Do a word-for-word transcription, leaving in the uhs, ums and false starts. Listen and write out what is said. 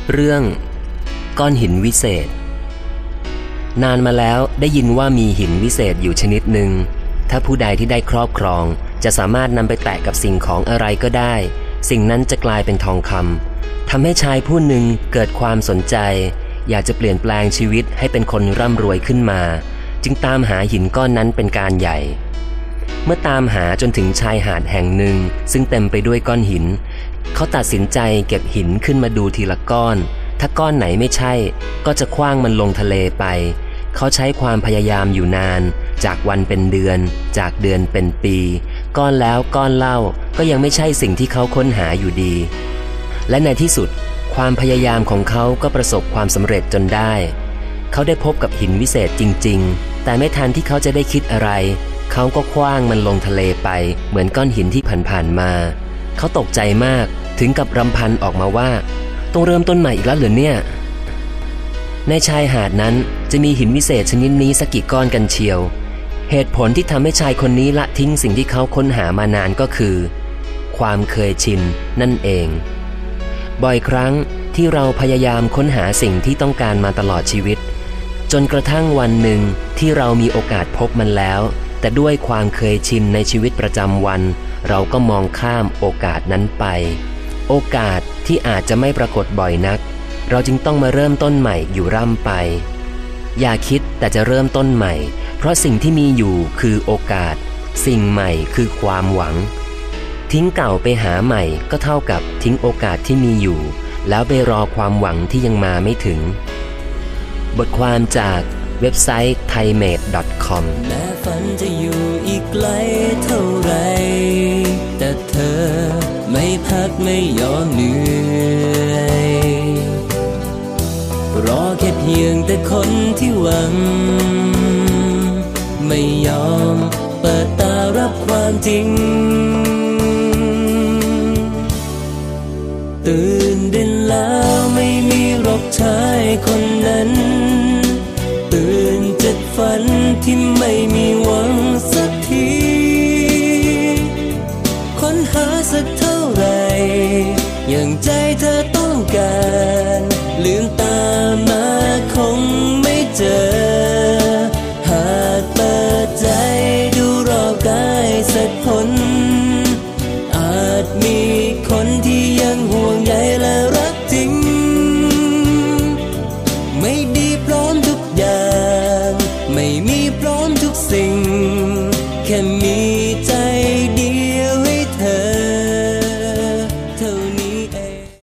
เรื่องก้อนหินวิเศษนานมาแล้วได้ยินว่ามีหินวิเศษอยู่ชนิดหนึ่งถ้าผู้ใดที่ได้ครอบครองจะสามารถนำไปแตะกับสิ่งของอะไรก็ได้สิ่งนั้นจะกลายเป็นทองคำทำให้ชายผู้หนึ่งเกิดความสนใจอยากจะเปลี่ยนแปลงชีวิตให้เป็นคนร่ำรวยขึ้นมาจึงตามหาหินก้อนนั้นเป็นการใหญ่เมื่อตามหาจนถึงชายหาดแห่งหนึ่งซึ่งเต็มไปด้วยก้อนหินเขาตัดสินใจเก็บหินขึ้นมาดูทีละก้อนถ้าก้อนไหนไม่ใช่ก็จะขว้างมันลงทะเลไปเขาใช้ความพยายามอยู่นานจากวันเป็นเดือนจากเดือนเป็นปีก้อนแล้วก้อนเล่าก็ยังไม่ใช่สิ่งที่เขาค้นหาอยู่ดีและในที่สุดความพยายามของเขาก็ประสบความสำเร็จจนได้เขาได้พบกับหินวิเศษจริงๆแต่ไม่ทันที่เขาจะได้คิดอะไรเขาก็ขว้างมันลงทะเลไปเหมือนก้อนหินที่ผ่านๆมาเขาตกใจมากถึงกับรำพันออกมาว่าต้องเริ่มต้นใหม่อีกแล้วเหรอเนี่ยในชายหาดนั้นจะมีหินวิเศษชนิดนี้สักกี่ก้อนกันเชียวเหตุผลที่ทำให้ชายคนนี้ละทิ้งสิ่งที่เขาค้นหามานานก็คือความเคยชินนั่นเองบ่อยครั้งที่เราพยายามค้นหาสิ่งที่ต้องการมาตลอดชีวิตจนกระทั่งวันหนึ่งที่เรามีโอกาสพบมันแล้วแต่ด้วยความเคยชินในชีวิตประจำวันเราก็มองข้ามโอกาสนั้นไปโอกาสที่อาจจะไม่ปรากฏบ่อยนักเราจึงต้องมาเริ่มต้นใหม่อยู่ร่ำไปอย่าคิดแต่จะเริ่มต้นใหม่เพราะสิ่งที่มีอยู่คือโอกาสสิ่งใหม่คือความหวังทิ้งเก่าไปหาใหม่ก็เท่ากับทิ้งโอกาสที่มีอยู่แล้วไปรอความหวังที่ยังมาไม่ถึงบทความจากเว็บไซต์ ไทยเมด ดอท คอมแม้ฝันจะอยู่อีกไกลเท่าไรแต่เธอไม่พักไม่ยอมเหนื่อยรอแค่เพียงแต่คนที่หวังไม่ยอมเปิดตารับความจริงตื่นเด่นแล้วไม่มีหรอกชายคนนั้นตื่นจากฝันที่ไม่มีหวังสักทีค้นหาสักเท่าไหร่อย่างใจเธอต้องการลืมตามาคงไม่เจอหากเปิดใจดูรอบกายสักคนอาจมีคนที่ยังห่วงใยและรักจริงไม่ดีพร้อมทุกอย่างไม่มีพร้อมทุกสิ่งแค่มีใจเดียวให้เธอเท่า